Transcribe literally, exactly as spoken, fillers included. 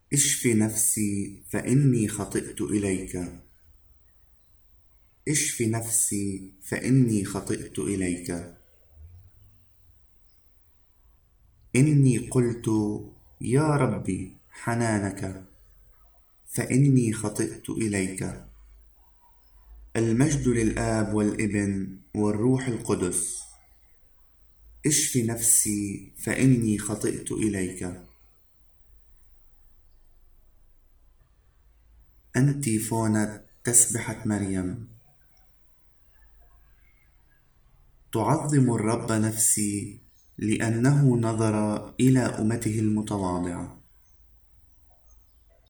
اشف نفسي فإني خطئت إليك. اشف نفسي فإني خطئت إليك. إني قلت يا ربي حنانك فإني خطئت إليك. المجد للآب والابن والروح القدس. اشف نفسي فإني خطئت إليك. أنتيفونة تسبحة مريم. تعظم الرب نفسي لأنه نظر إلى أمته المتواضعة.